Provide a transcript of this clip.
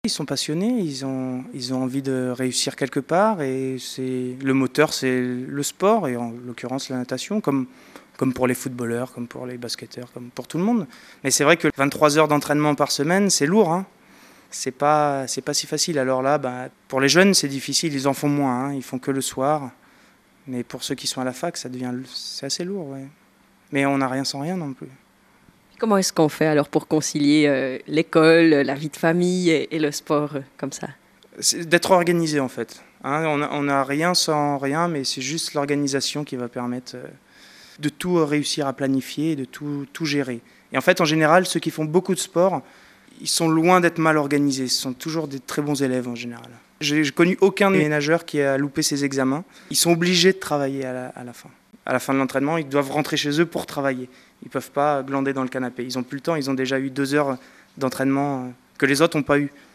Ils sont passionnés, ils ont envie de réussir quelque part et le moteur, c'est le sport et en l'occurrence la natation, comme pour les footballeurs, comme pour les basketteurs, comme pour tout le monde. Mais c'est vrai que 23 heures d'entraînement par semaine, c'est lourd, hein. C'est pas si facile. Alors là, pour les jeunes, c'est difficile, ils en font moins, hein. Ils font que le soir. Mais pour ceux qui sont à la fac, c'est assez lourd, ouais. Mais on n'a rien sans rien non plus. Comment est-ce qu'on fait alors pour concilier l'école, la vie de famille et le sport comme ça? C'est d'être organisé en fait. Hein, on n'a rien sans rien, mais c'est juste l'organisation qui va permettre de tout réussir à planifier et de tout gérer. Et en fait, en général, ceux qui font beaucoup de sport, ils sont loin d'être mal organisés. Ce sont toujours des très bons élèves en général. J'ai connu aucun ménageur qui a loupé ses examens. Ils sont obligés de travailler à la fin. À la fin de l'entraînement, ils doivent rentrer chez eux pour travailler. Ils ne peuvent pas glander dans le canapé. Ils n'ont plus le temps, ils ont déjà eu 2 heures d'entraînement que les autres n'ont pas eu.